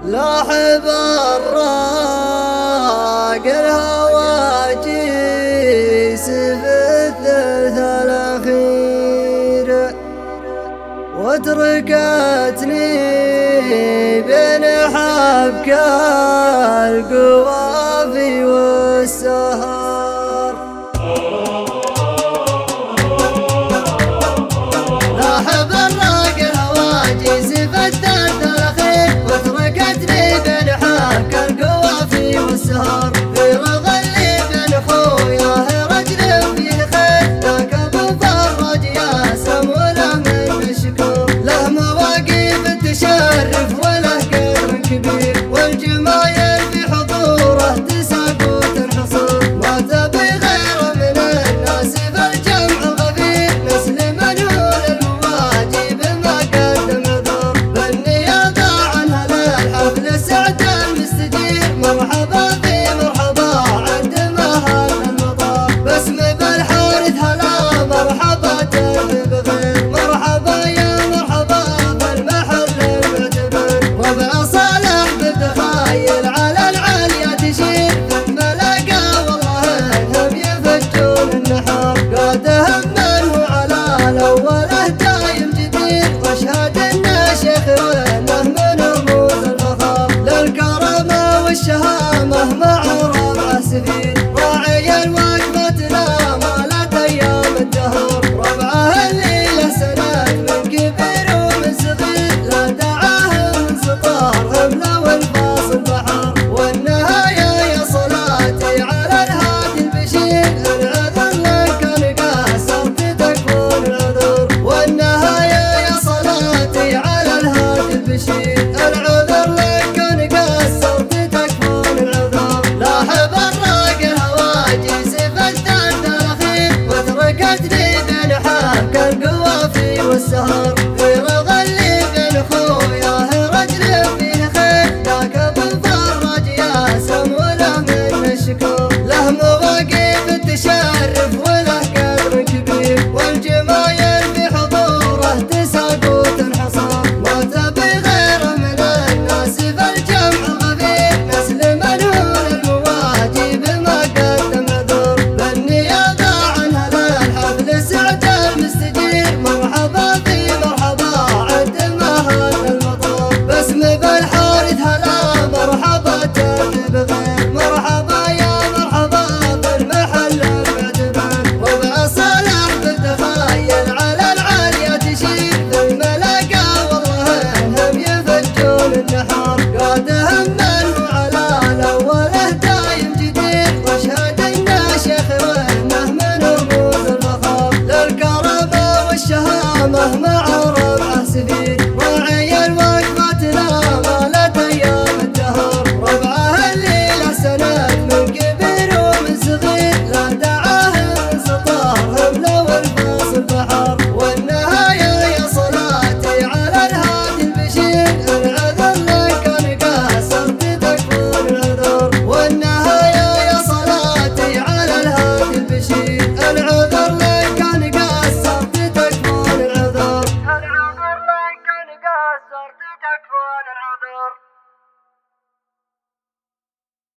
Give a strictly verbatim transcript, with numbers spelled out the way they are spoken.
لاحب الراق الهواجيس في الثلث الأخير، وتركتني بين حبك القوافي والسهر. لاحب الراق الهواجيس في الثلث الأخير، وتركتني بين حبك القوافي والسهر. في رغلي بين خويا رجل فيه خير، ذاك ابو فرج يا سموله من الشكور. له مواقف تشرف وله قدر كبير، والجمايل في حضوره تساق وتنحصر. ما تبي غير من الناس في الجمع غفير، نسل منهول المواجب ما قدم عذر. بالنيابة عن هذا الحفل سعد المستجير، مرحبا في مرحبا عند مهل المطار. باسم بالحارث هلا مرحبا تهدي بخير، مرحبا يا مرحبا بالمحل المعتبر. ربع صالح بتخايل على العالية تشير، ثم لقى والله انهم يفجون النحار. قادهم منه على الاوله دايم جدير، واشهد انه شيخ وانه من رموز الفخار. للكرامه والشهامه مع ربع سفير، راعي الوقفه لا مالت ايام الدهر. ربعه اللي له سند من كبير ومن صغير، لا دعاهم من سطارهم لو الفاصل بحر. والنهايه يا صلاتي على الهادي البشير، العذر لك ان قصرت تكفون العذر. والنهايه يا صلاتي على الهادي البشير.